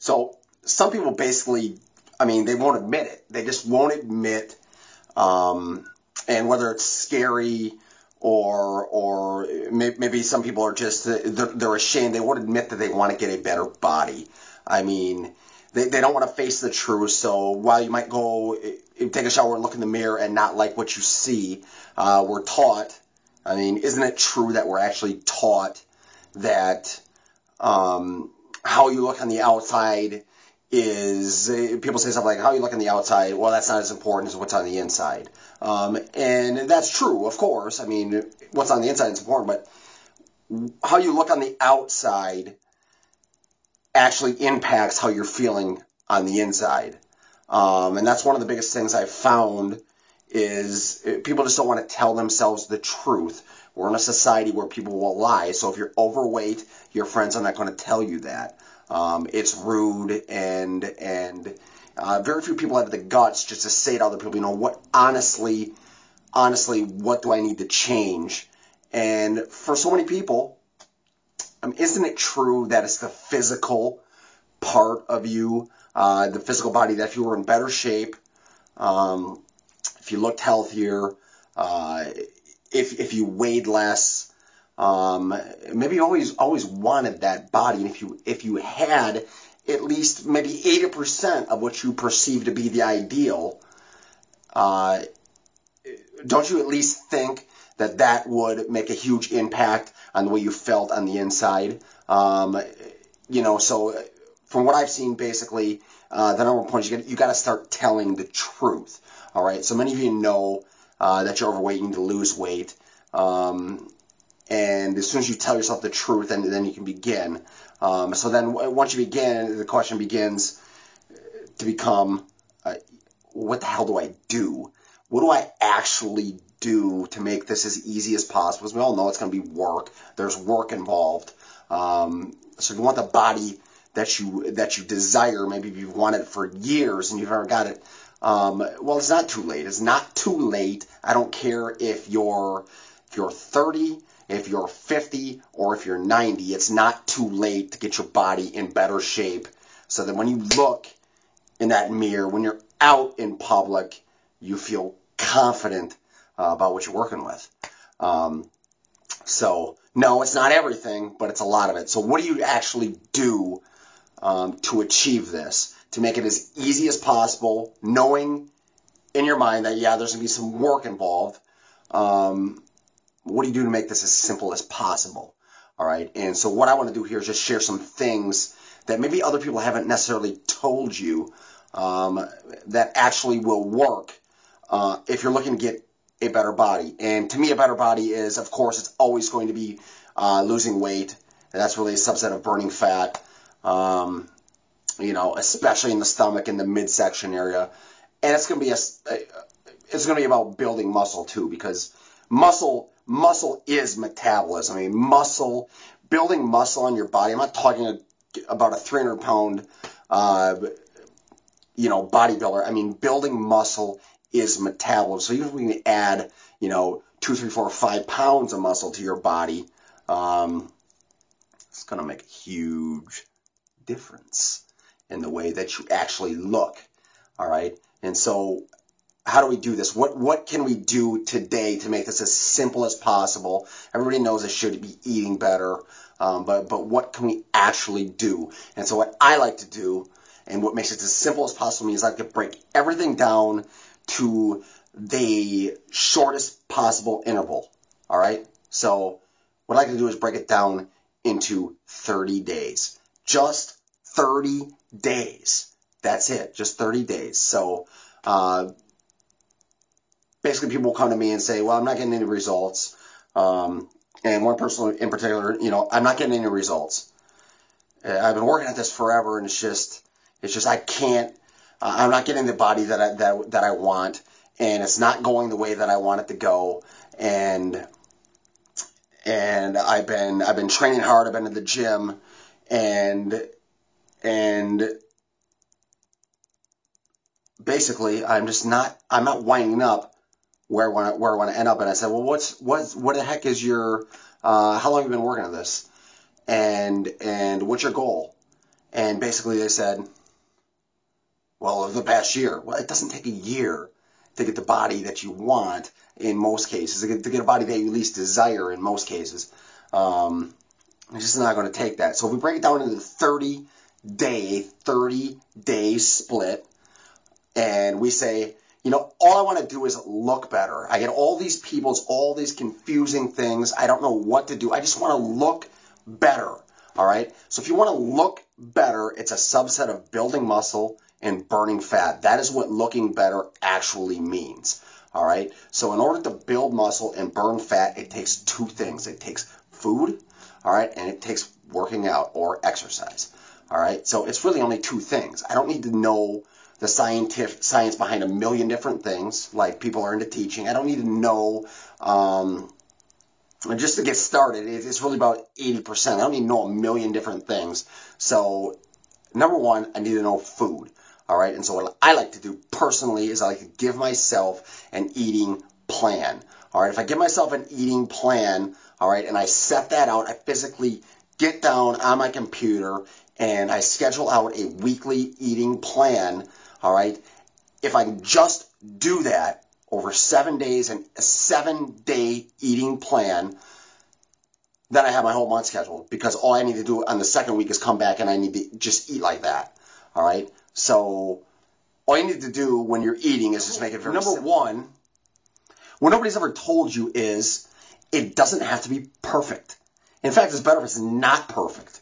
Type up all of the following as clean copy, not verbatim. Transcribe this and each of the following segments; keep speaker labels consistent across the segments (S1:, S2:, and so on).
S1: So some people basically, I mean, they won't admit it. They just won't admit, and whether it's scary or maybe some people are just, they're ashamed. They won't admit that they want to get a better body. I mean, they don't want to face the truth. So while you might go take a shower and look in the mirror and not like what you see, we're taught, I mean, isn't it true that we're actually taught that how you look on the outside is, people say something like, how you look on the outside, well, that's not as important as what's on the inside. And that's true, of course. I mean, what's on the inside is important, but how you look on the outside actually impacts how you're feeling on the inside. And that's one of the biggest things I've found is people just don't want to tell themselves the truth. We're in a society where people will lie. So if you're overweight, your friends are not going to tell you that. It's rude, and very few people have the guts just to say to other people, you know, what honestly, what do I need to change? And for so many people, isn't it true that it's the physical part of you, the physical body, that if you were in better shape, if you looked healthier, if you weighed less, maybe you always wanted that body, and if you had at least maybe 80% of what you perceive to be the ideal, don't you at least think that that would make a huge impact on the way you felt on the inside? You know, so from what I've seen, basically, the number one point is you got to start telling the truth. All right. So many of you know that you're overweight, you need to lose weight, and as soon as you tell yourself the truth, then you can begin. So then once you begin, the question begins to become, what the hell do I do? What do I actually do to make this as easy as possible? Because we all know it's going to be work. There's work involved. So if you want the body that you desire, maybe you've wanted it for years and you've never got it, well, it's not too late. It's not too late. I don't care if you're 30, if you're 50, or if you're 90. It's not too late to get your body in better shape so that when you look in that mirror, when you're out in public, you feel confident about what you're working with. So, no, it's not everything, but it's a lot of it. So what do you actually do to achieve this, to make it as easy as possible, knowing in your mind that, yeah, there's going to be some work involved? What do you do to make this as simple as possible? All right. And so what I want to do here is just share some things that maybe other people haven't necessarily told you that actually will work if you're looking to get a better body. And to me, a better body is, of course, it's always going to be losing weight. And that's really a subset of burning fat, you know, especially in the stomach and the midsection area. And it's going to be about building muscle too, because muscle is metabolism. I mean, building muscle on your body. I'm not talking about a 300-pound, you know, bodybuilder. I mean, building muscle is metabolism. So even if we can add, you know, 2, 3, 4, 5 pounds of muscle to your body, it's going to make a huge difference in the way that you actually look. All right. And so how do we do this? What can we do today to make this as simple as possible? Everybody knows they should be eating better, but what can we actually do? And so what I like to do, and what makes it as simple as possible, is I like to break everything down to the shortest possible interval. All right? So what I like to do is break it down into 30 days. Just 30 days. That's it. Just 30 days. So basically, people will come to me and say, well, I'm not getting any results. And one person in particular, you know, I'm not getting any results. I've been working at this forever, and it's just I can't. I'm not getting the body that I want, and it's not going the way that I want it to go. And I've been training hard. I've been to the gym, and basically, I'm not winding up where I want to end up. And I said, well, what the heck is your, how long have you been working on this? And what's your goal? And basically they said, well, over the past year. Well, it doesn't take a year to get the body that you want in most cases, to get a body that you least desire in most cases. It's just not going to take that. So if we break it down into the 30-day split, and we say, all I want to do is look better. I get all these all these confusing things. I don't know what to do. I just want to look better. All right. So if you want to look better, it's a subset of building muscle and burning fat. That is what looking better actually means. All right. So in order to build muscle and burn fat, it takes two things. It takes food, all right, and it takes working out or exercise. All right. So it's really only two things. I don't need to know the science behind a million different things, like people are into teaching. I don't need to know, just to get started, it's really about 80%. I don't need to know a million different things. So, number one, I need to know food. All right, and so what I like to do personally is I like to give myself an eating plan. All right, if I give myself an eating plan, all right, and I set that out, I physically get down on my computer and I schedule out a weekly eating plan. All right, if I can just do that over 7 days and a 7-day eating plan, then I have my whole month scheduled, because all I need to do on the second week is come back and I need to just eat like that. All right, so all you need to do when you're eating is just make it very simple. Number one, what nobody's ever told you is it doesn't have to be perfect. In fact, it's better if it's not perfect.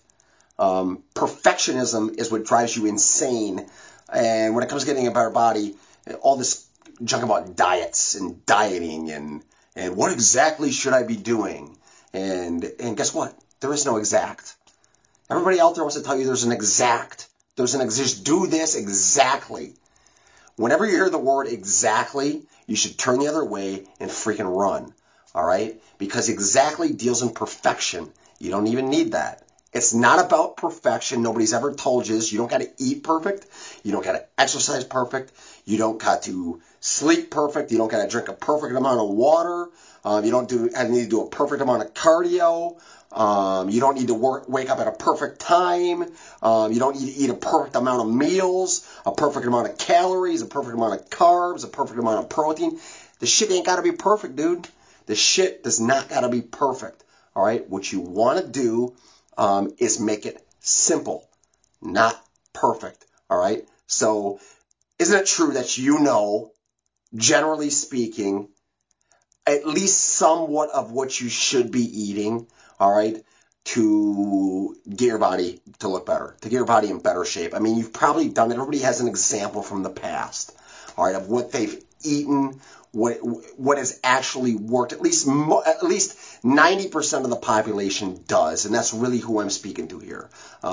S1: Perfectionism is what drives you insane. And when it comes to getting a better body, all this junk about diets and dieting and what exactly should I be doing? And guess what? There is no exact. Everybody out there wants to tell you there's an exact. Just do this exactly. Whenever you hear the word exactly, you should turn the other way and freaking run. All right? Because exactly deals in perfection. You don't even need that. It's not about perfection. Nobody's ever told you this. You don't got to eat perfect. You don't got to exercise perfect. You don't got to sleep perfect. You don't got to drink a perfect amount of water. You don't need to do a perfect amount of cardio. You don't need to wake up at a perfect time. You don't need to eat a perfect amount of meals, a perfect amount of calories, a perfect amount of carbs, a perfect amount of protein. The shit ain't got to be perfect, dude. The shit does not got to be perfect. All right? What you want to do is make it simple, not perfect. All right? So isn't it true that generally speaking, at least somewhat of what you should be eating, all right, to get your body to look better, to get your body in better shape? I mean, you've probably done it. Everybody has an example from the past, all right, of what they've eaten, what has actually worked. At least 90% of the population does, and that's really who I'm speaking to here.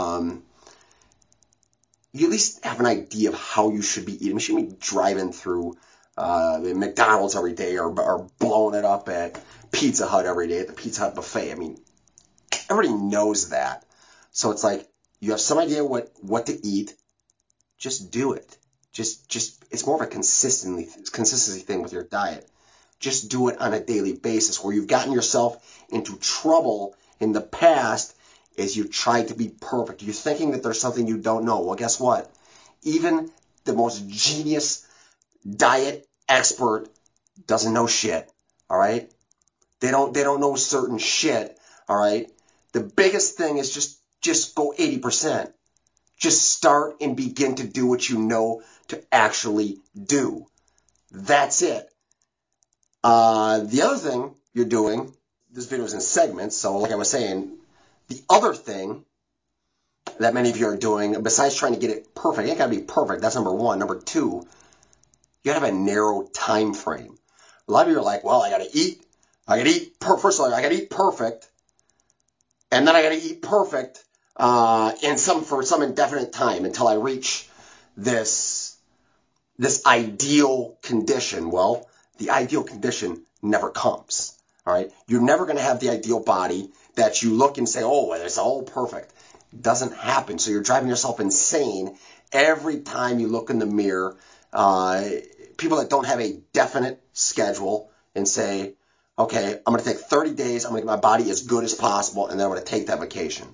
S1: You at least have an idea of how you should be eating. You shouldn't be driving through McDonald's every day or blowing it up at Pizza Hut every day at the Pizza Hut buffet. I mean, everybody knows that. So it's like you have some idea what to eat. Just do it. Just it's more of a consistency thing with your diet. Just do it on a daily basis. Where you've gotten yourself into trouble in the past is you tried to be perfect. You're thinking that there's something you don't know. Well, guess what? Even the most genius diet expert doesn't know shit. All right? They don't know certain shit. All right? The biggest thing is just go 80%. Just start and begin to do what you know to actually do. That's it. The other thing you're doing, this video is in segments, so like I was saying, the other thing that many of you are doing, besides trying to get it perfect, it ain't got to be perfect. That's number one. Number two, you got to have a narrow time frame. A lot of you are like, well, I got to eat. First of all, I got to eat perfect, and then I got to eat perfect for some indefinite time until I reach this ideal condition. Well, the ideal condition never comes. All right, you're never going to have the ideal body that you look and say, oh, it's all perfect. It doesn't happen. So you're driving yourself insane every time you look in the mirror. People that don't have a definite schedule and say, okay, I'm going to take 30 days, I'm going to get my body as good as possible, and then I'm going to take that vacation.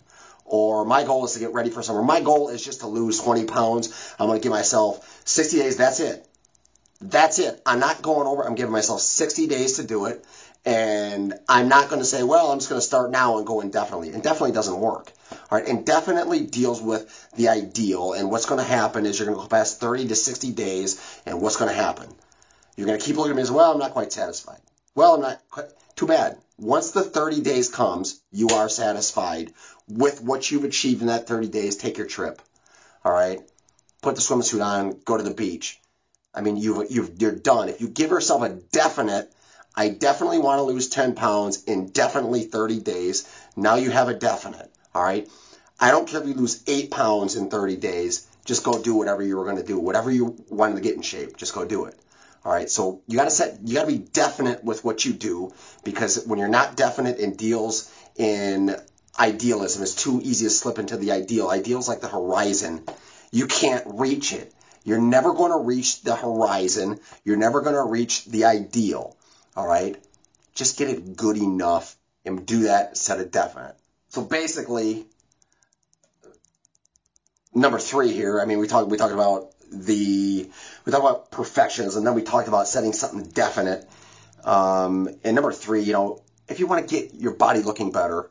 S1: or my goal is to get ready for summer. My goal is just to lose 20 pounds. I'm going to give myself 60 days. That's it. That's it. I'm not going over. I'm giving myself 60 days to do it. And I'm not going to say, well, I'm just going to start now and go indefinitely. Indefinitely doesn't work. All right. Indefinitely deals with the ideal. And what's going to happen is you're going to go past 30 to 60 days. And what's going to happen? You're going to keep looking at me as, well, I'm not quite satisfied. Well, I'm not quite. Too bad. Once the 30 days comes, you are satisfied with what you've achieved in that 30 days. Take your trip. All right. Put the swimsuit on. Go to the beach. I mean, you're done. If you give yourself a definite, I definitely want to lose 10 pounds in definitely 30 days. Now you have a definite. All right. I don't care if you lose 8 pounds in 30 days. Just go do whatever you were going to do. Whatever you wanted to get in shape, just go do it. All right. So you got to be definite with what you do, because when you're not definite and deals in idealism, it's too easy to slip into the ideal. Ideal's like the horizon. You can't reach it. You're never going to reach the horizon. You're never going to reach the ideal. All right? Just get it good enough and do that instead of definite. So basically, number 3 here, I mean, we talked about perfectionism, and then we talked about setting something definite. And number 3, if you want to get your body looking better,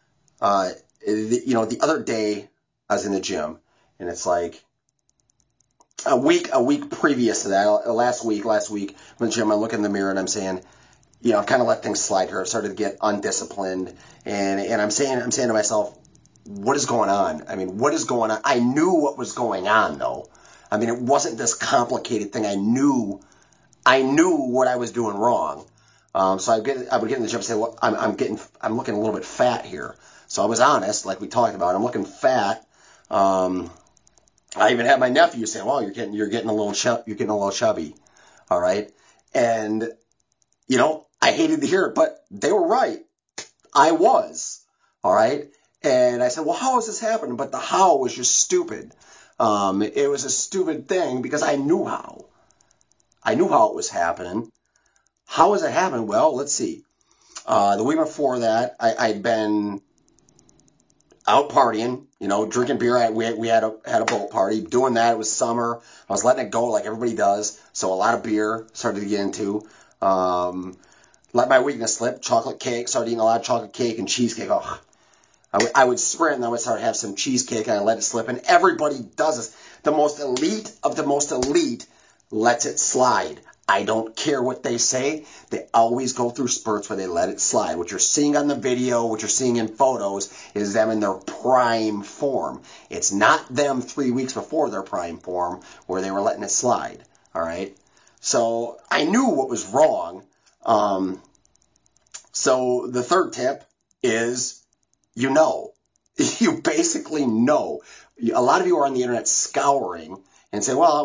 S1: the other day I was in the gym, and it's like, a week previous to that, last week, in the gym, I look in the mirror and I'm saying, I've kind of let things slide here. I've started to get undisciplined, and I'm saying to myself, what is going on? I mean, what is going on? I knew what was going on, though. I mean, it wasn't this complicated thing. I knew what I was doing wrong. So I would get in the gym and say, well, I'm looking a little bit fat here. So I was honest, like we talked about. I'm looking fat. I even had my nephew say, "Well, you're getting a little chubby." All right, and I hated to hear it, but they were right. I was. All right, and I said, "Well, how is this happening?" But the how was just stupid. It was a stupid thing because I knew how. I knew how it was happening. How was it happening? Well, let's see. The week before that, I'd been out partying, drinking beer. We had a boat party. Doing that, it was summer. I was letting it go like everybody does. So a lot of beer started to get into. Let my weakness slip. Chocolate cake. Started eating a lot of chocolate cake and cheesecake. Oh, I would sprint and I would start to have some cheesecake and I let it slip. And everybody does this. The most elite of the most elite lets it slide. I don't care what they say. They always go through spurts where they let it slide. What you're seeing on the video, what you're seeing in photos, is them in their prime form. It's not them 3 weeks before their prime form where they were letting it slide. All right? So I knew what was wrong. So the third tip is, you basically know. A lot of you are on the internet scouring and say, well,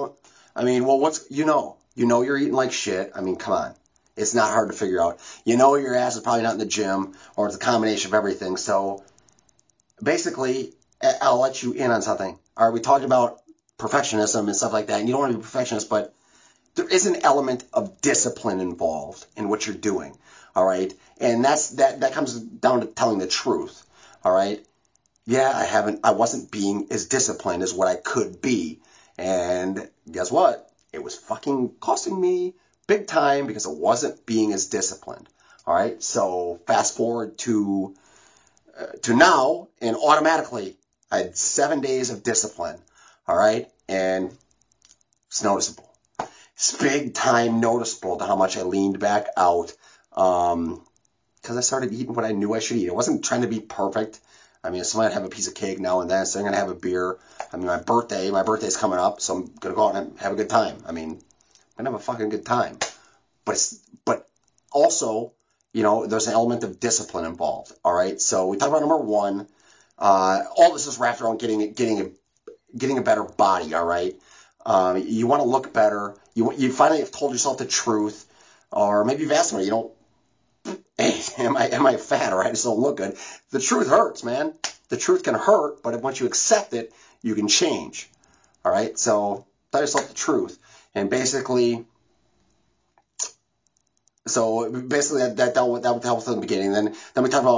S1: you're eating like shit. I mean, come on. It's not hard to figure out. Your ass is probably not in the gym, or it's a combination of everything. So basically, I'll let you in on something. All right, we talked about perfectionism and stuff like that, and you don't want to be a perfectionist, but there is an element of discipline involved in what you're doing. All right, and that comes down to telling the truth. All right, yeah, I wasn't being as disciplined as what I could be, and guess what? It was fucking costing me big time because I wasn't being as disciplined. All right, so fast forward to now, and automatically I had 7 days of discipline. All right, and it's noticeable. It's big time noticeable to how much I leaned back out, because I started eating what I knew I should eat. I wasn't trying to be perfect. I mean, so I might have a piece of cake now and then, so I'm going to have a beer. I mean, my birthday's coming up, so I'm going to go out and have a good time. I mean, I'm going to have a fucking good time. But also, there's an element of discipline involved, all right? So we talked about number 1. All this is wrapped around getting a better body, all right? You want to look better. You finally have told yourself the truth, or maybe you've asked somebody, hey, am I fat, or I just don't look good? The truth hurts, man. The truth can hurt, but once you accept it, you can change. All right? So tell yourself the truth. And basically that dealt with in the beginning. Then we talk about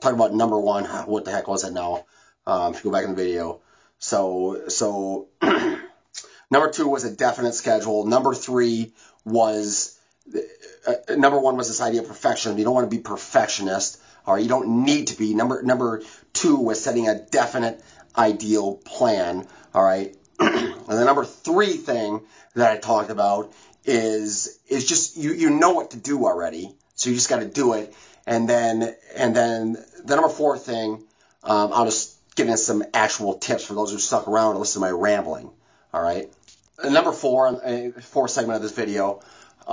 S1: talking about number one. What the heck was it now? If you go back in the video. So number two was a definite schedule. Number three was, number one was this idea of perfection. You don't want to be perfectionist, or you don't need to be. Number two was setting a definite ideal plan. All right. And the number three thing that I talked about is just you know what to do already, so you just got to do it. And then the number four thing, I'll just get into some actual tips for those who stuck around and listen to my rambling. All right. And number four, fourth segment of this video.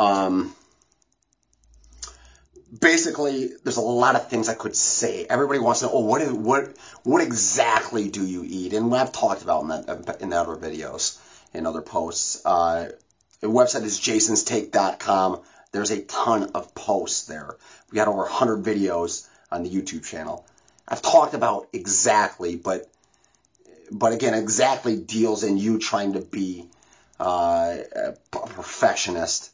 S1: Basically, there's a lot of things I could say. Everybody wants to know, what exactly do you eat? And I've talked about in the other videos, in other posts. The website is jasonstake.com. There's a ton of posts there. We got over 100 videos on the YouTube channel. I've talked about exactly, but again, exactly deals in you trying to be a perfectionist.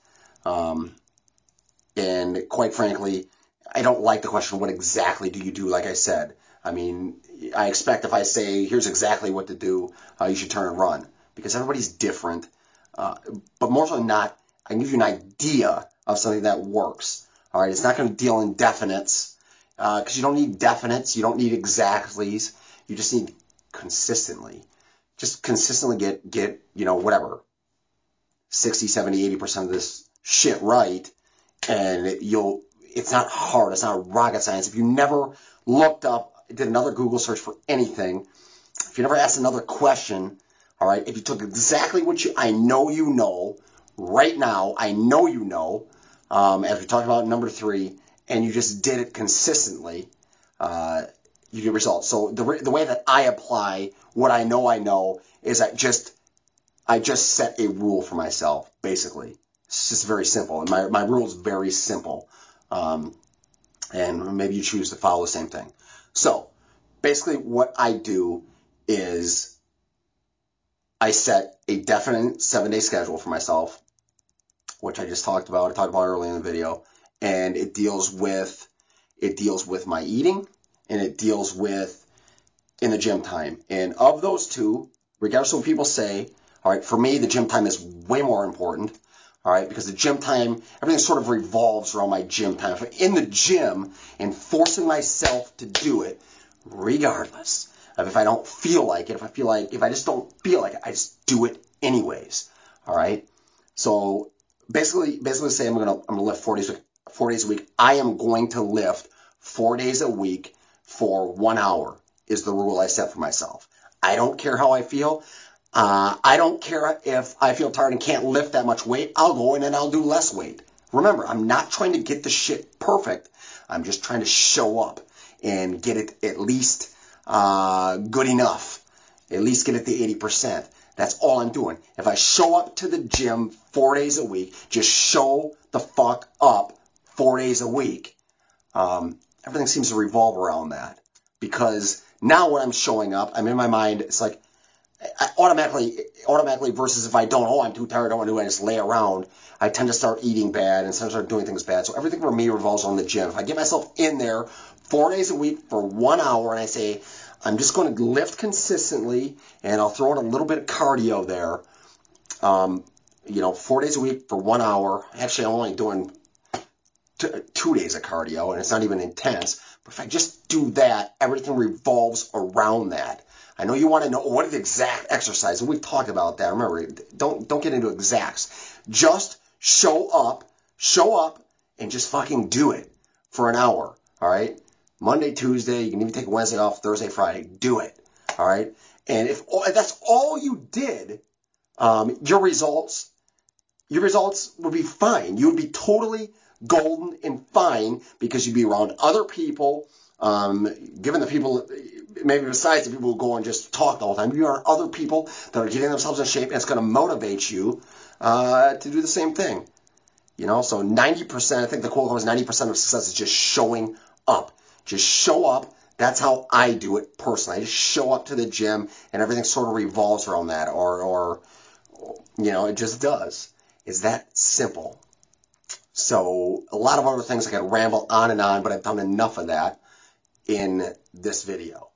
S1: And quite frankly, I don't like the question, what exactly do you do? Like I said, I mean, I expect if I say, here's exactly what to do, you should turn and run. Because everybody's different. But more so than not, I can give you an idea of something that works. All right, it's not going to deal in definites. Because you don't need definites. You don't need exactlies. You just need consistently. Just consistently get whatever, 60, 70, 80% of this shit right. And it's not hard. It's not rocket science. If you never looked up, did another Google search for anything, if you never asked another question, all right, if you took exactly what I know you know, right now, I know you know, as we talked about number three, and you just did it consistently, you get results. So the way that I apply what I know is I just set a rule for myself, basically. It's just very simple. And my rule is very simple. And maybe you choose to follow the same thing. So basically what I do is I set a definite 7-day schedule for myself, which I just talked about. I talked about earlier in the video. And it deals with my eating, and it deals with in the gym time. And of those two, regardless of what people say, all right, for me, the gym time is way more important. All right, because the gym time, everything sort of revolves around my gym time. If I'm in the gym and forcing myself to do it, regardless of if I don't feel like it, if I just don't feel like it, I just do it anyways. All right. So basically say I'm gonna lift 4 days a week. I am going to lift 4 days a week for 1 hour is the rule I set for myself. I don't care how I feel. I don't care if I feel tired and can't lift that much weight. I'll go in and I'll do less weight. Remember, I'm not trying to get the shit perfect. I'm just trying to show up and get it at least good enough. At least get it to 80%. That's all I'm doing. If I show up to the gym 4 days a week, just show the fuck up 4 days a week, everything seems to revolve around that. Because now when I'm showing up, I'm in my mind, it's like, automatically versus if I don't, I'm too tired, I don't want to do it, I just lay around, I tend to start eating bad and start doing things bad. So everything for me revolves on the gym. If I get myself in there 4 days a week for 1 hour and I say, I'm just going to lift consistently and I'll throw in a little bit of cardio there, 4 days a week for 1 hour. Actually, I'm only doing 2 days of cardio and it's not even intense. But if I just do that, everything revolves around that. I know you want to know what is the exact exercise, and we've talked about that. Remember, don't get into exacts. Just show up, and just fucking do it for an hour. All right, Monday, Tuesday, you can even take Wednesday off, Thursday, Friday. Do it. All right, and if that's all you did, your results would be fine. You would be totally golden and fine because you'd be around other people. Given the people, maybe besides the people who go and just talk the whole time, you are other people that are getting themselves in shape, and it's going to motivate you to do the same thing. So 90%, I think the quote was 90% of success is just showing up. Just show up. That's how I do it personally. I just show up to the gym, and everything sort of revolves around that, or it just does. It's that simple. So a lot of other things I could ramble on and on, but I've done enough of that. in this video.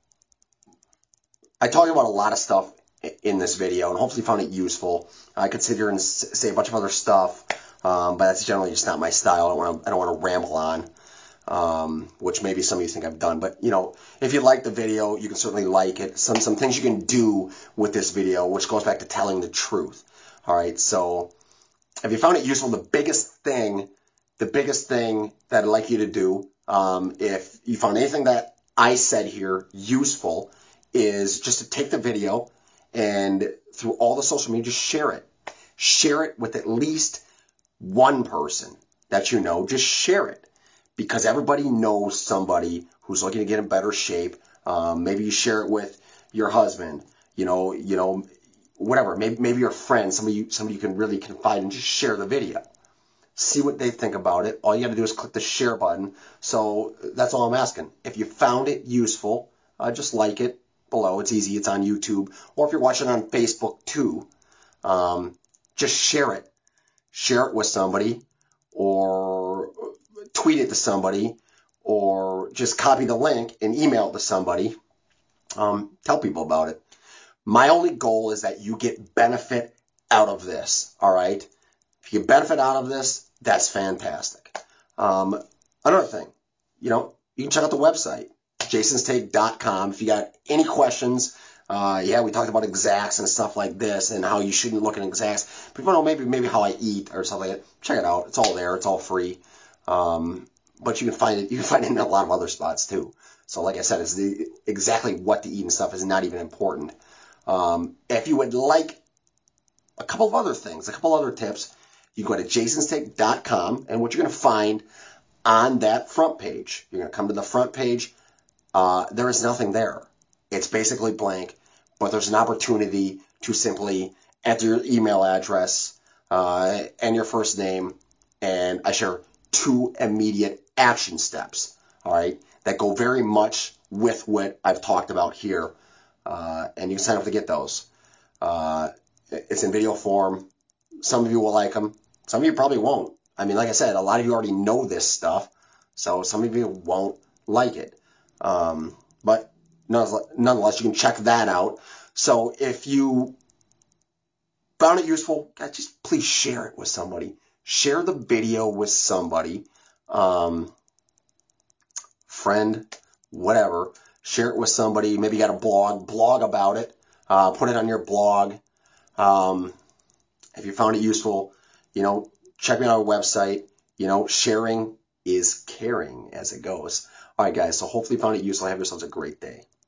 S1: I talked about a lot of stuff in this video, and hopefully you found it useful. I could sit here and say a bunch of other stuff, but that's generally just not my style. I don't want to ramble on, which maybe some of you think I've done. But if you like the video, you can certainly like it. Some things you can do with this video, which goes back to telling the truth. All right, so if you found it useful, the biggest thing that I'd like you to do, if you found anything that I said here useful, is just to take the video and through all the social media, just share it. Share it with at least one person that you know. Just share it, because everybody knows somebody who's looking to get in better shape. Maybe you share it with your husband, whatever. Maybe your friend, somebody you can really confide in. Just share the video. See what they think about it. All you got to do is click the share button. So that's all I'm asking. If you found it useful, just like it below. It's easy. It's on YouTube. Or if you're watching on Facebook too, just share it. Share it with somebody, or tweet it to somebody, or just copy the link and email it to somebody. Tell people about it. My only goal is that you get benefit out of this. All right? If you get benefit out of this, that's fantastic. Another thing, you can check out the website, jasonstake.com. If you got any questions, we talked about exacts and stuff like this and how you shouldn't look at exacts. But if you know maybe how I eat or something like that, check it out. It's all there. It's all free. But you can find it. You can find it in a lot of other spots too. So like I said, it's exactly what to eat and stuff is not even important. If you would like a couple of other things, a couple other tips, you go to jasonstake.com, and what you're going to find on that front page, you're going to come to the front page. There is nothing there. It's basically blank, but there's an opportunity to simply enter your email address and your first name, and I share 2 immediate action steps, all right, that go very much with what I've talked about here, and you can sign up to get those. It's in video form. Some of you will like them. Some of you probably won't. I mean, like I said, a lot of you already know this stuff, so some of you won't like it. But nonetheless, you can check that out. So if you found it useful, guys, just please share it with somebody. Share the video with somebody, friend, whatever. Share it with somebody. Maybe you got a blog about it. Put it on your blog. If you found it useful, check me out on our website. Sharing is caring, as it goes. All right, guys, so hopefully you found it useful. Have yourselves a great day.